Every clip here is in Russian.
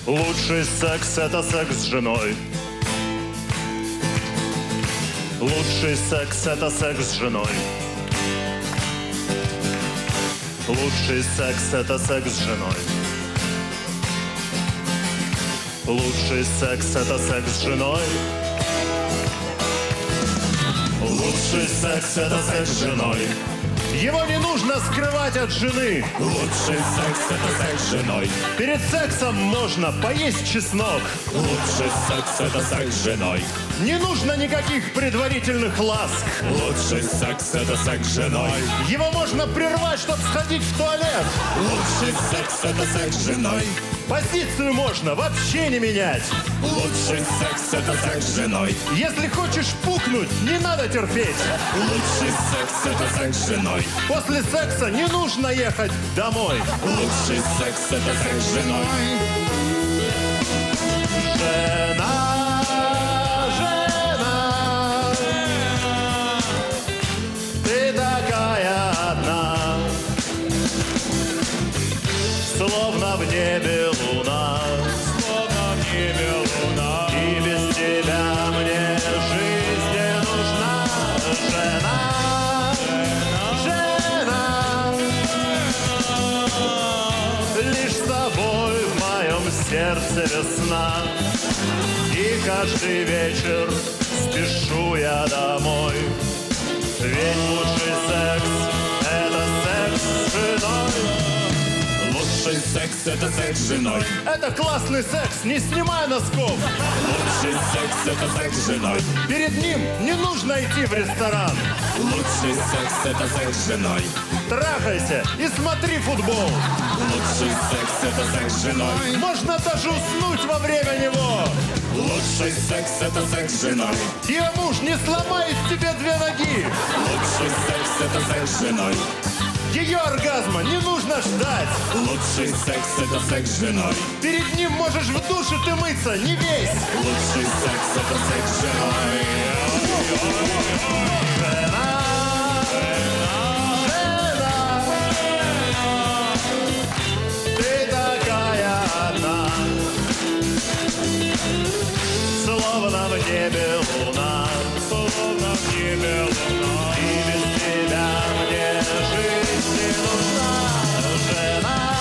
Лучший секс — это секс с женой. Лучший секс — это секс с женой. Лучший секс — это секс с женой. Лучший секс — это секс с женой. Лучший секс — это секс с женой. Его не нужно скрывать от жены. Лучший секс — это секс с женой. Перед сексом можно поесть чеснок. Лучший секс — это секс с женой. Не нужно никаких предварительных ласк. Лучший секс — это секс с женой. Его можно прервать, чтобы сходить в туалет. Лучший секс — это секс с женой. Позицию можно вообще не менять. Лучший секс — это секс с женой. Если хочешь пукнуть, не надо терпеть. Лучший секс — это секс с женой. После секса не нужно ехать домой. Лучший секс — это секс с женой. Жена, жена, ты такая одна, словно в небе луна, Словно в небе луна. и без тебя мне жизнь не нужна. Жена, жена, лишь с тобой в моем сердце весна. И каждый вечер спешу я домой. Ведь лучший секс — это секс с женой. Лучший секс — это секс с женой. Это классный секс, не снимай носков. Лучший секс — это секс с женой. Перед ним не нужно идти в ресторан. Лучший секс — это секс с женой. Трахайся и смотри футбол. Лучший секс — это секс с женой. Можно даже уснуть во время него. Лучший секс — это секс с женой. Ее муж не сломает тебе две ноги. Лучший секс — это секс с женой. Ее оргазма не нужно ждать. Лучший секс — это секс с женой. Перед ним можешь в душе ты мыться, не весь. Лучший секс — это секс с женой. Жена, жена, ты такая одна, словно в небе луна, Словно в небе луна. и без тебя мне жизнь не нужна. Жена,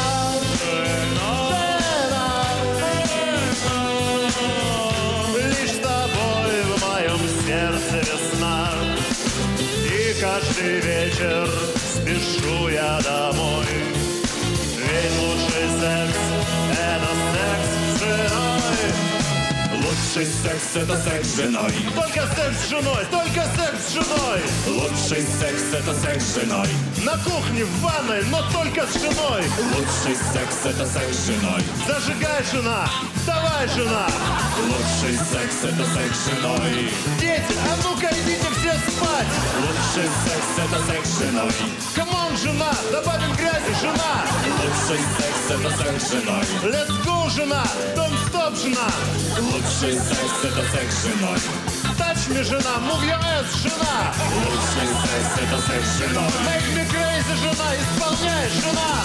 жена, лишь с тобой в моем сердце весна. И каждый вечер спешу я домой. Ведь лучший секс — это секс с женой. Лучший секс — это секс с женой. Только секс с женой, только секс с женой. Лучший секс — это секс с женой. На кухне, в ванной, но только с женой. Лучший секс — это секс с женой. Зажигай, жена, давай, жена. Лучший секс — это секс с женой. Дети, а ну-ка идите все спать. Лучший секс — это секс с женой. Камон, жена, добавим грязи, жена. Лучший секс — это секс с женой. Let's go, жена, don't stop, жена. Лучший секс — это секс с женой. Touch me, жена, move your ass, жена. Лучший секс — это секс с женой. Make me crazy, жена, исполняй, жена.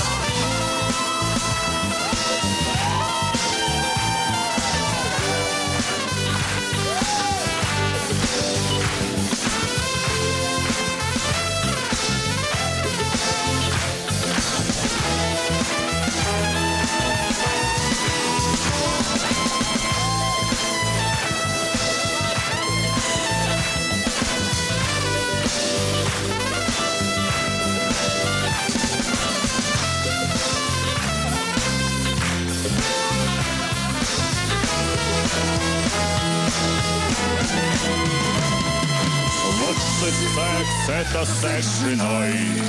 Лучший секс — это секс с женой.